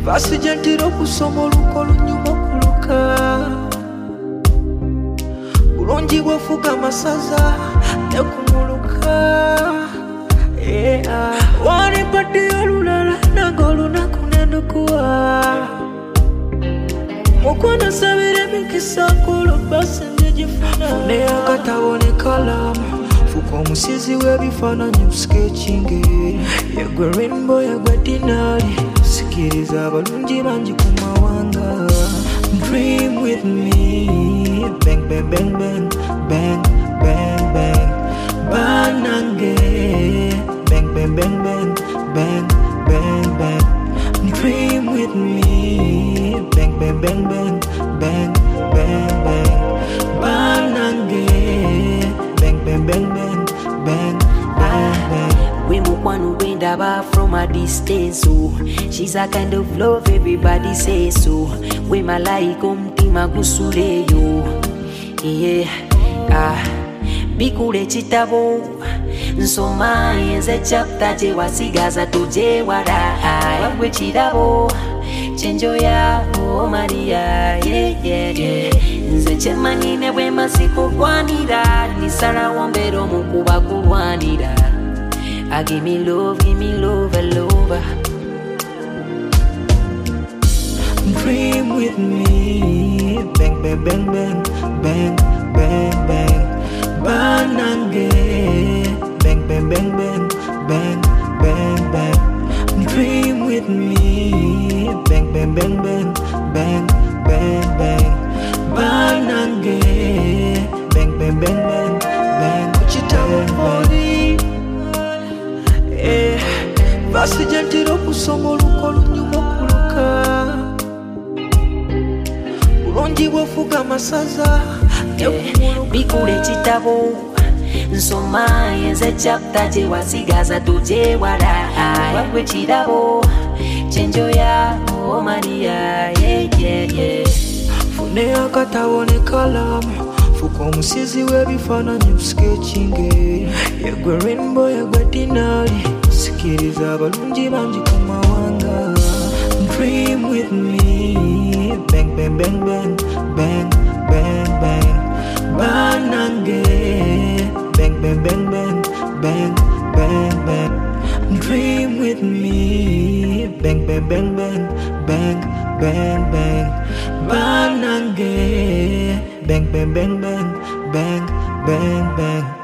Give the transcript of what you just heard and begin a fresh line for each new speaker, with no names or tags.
Vasi gentiro kusoma oluko lunyuma kuluka bulungi bwofuga masaza nekumuluka wani pati olulala nange olunaku nendukuwa mukwano sabire mikisa nkulu basi njigifuna fune akatabo ne kalamu fuka omusizi w'ebifaananyi sketchinge yegwe rainbow yegwe dinali sikiriza abalungi bangi ku mawanga dream with me bang bang bang bang bang bang bang banange bang bang bang bang bang bang bang dream with me bang bang bang bang bang bang bang banange bang bang bang bang bang bang bang.
We mukwano wendaba from a distance, oh. She's a kind of love everybody says so. We malaika omutima gusuleyo, yeah. Bikule kitabo nsoma yenze chapter gye wasigaza tujewala wagwe kirabo kyenjoya oh Maria yeah yeah yeah nze kyemanyine bwe masikugwanira nisalawo mbeera omukuba kulwanira give me love love.
Dream with me bang bang bang bang bang bang bang banange bang bang bang bang bang bang bang dream with me bang bang bang bang bang bang bang banange bang bang bang bang bang chitawo body vasi gentiro kusoma oluko lunyuma kuluka bulungi bwofuga masaza
bikule kitabo nsoma yenze chapter gye wasigaza tujewala wagwe kirabo kyenjoya oh Maria yeah yeah yeah
fune akatabo ne kalamu fuka omusizi w'ebifaananyi sketchinge yegwe rainbow yegwe dinali sikiriza abalungi bangi ku mawanga dream with me bang bang bang bang bang bang bang banange bang bang bang bang bang bang bang dream with me bang bang bang bang bang bang bang banange bang bang bang bang bang bang bang